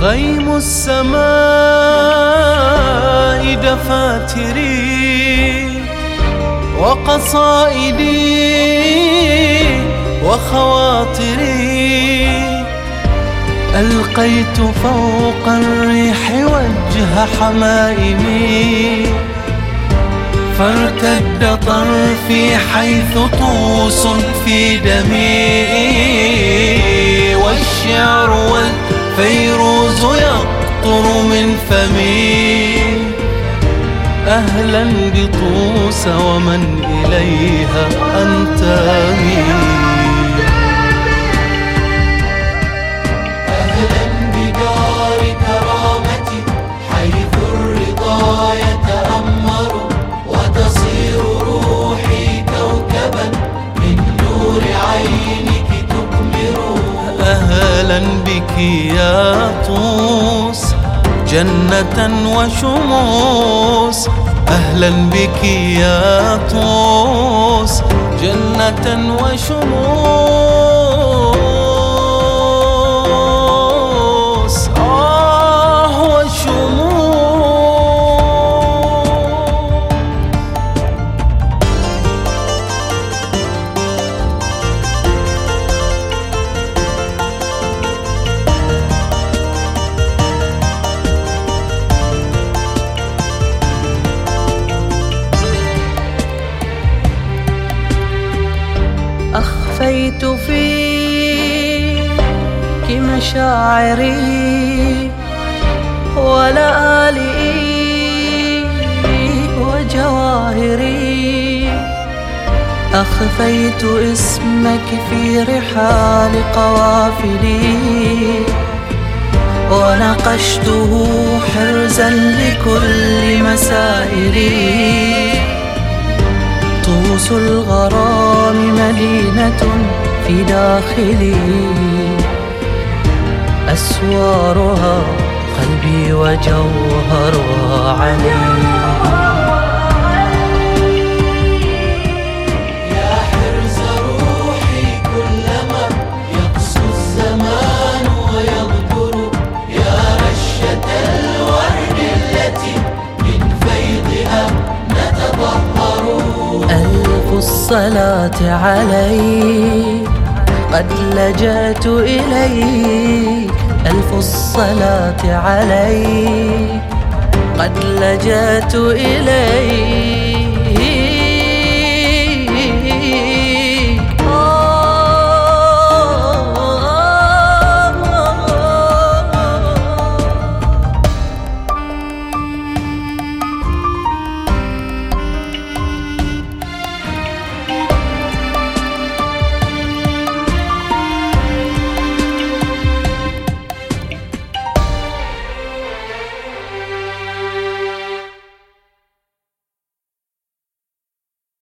غيم السماء دفاتري وقصائدي وخواطري، ألقيت فوق الريح وجه حمائمي، فارتد طرفي حيث طوس في دمي، والشعر والفيروز يقطر من فمي. أهلا بطوس ومن إليها أنتمي. أهلا بدار كرامتي حيث الرضا يتأمر، وتصير روحي كوكبا من نور عينك تكمر. أهلا بك يا طوس جنة وشموس، أهلا بك يا طوس جنة وشموس. أخفيت فيك مشاعري ولآلئي وجواهري، أخفيت اسمك في رحال قوافلي، ونقشته حرزا لكل مسائري. طوس الغرام مدينة في داخلي، أسوارها قلبي وجوهرها علي. يا حرز روحي كلما يقسو الزمان ويغدر، يا رشة الورد التي من فيضها نتطهر. ألف الصلاة عليك قد لجأت إليك، ألف الصلاة عليك قد لجأت إليك.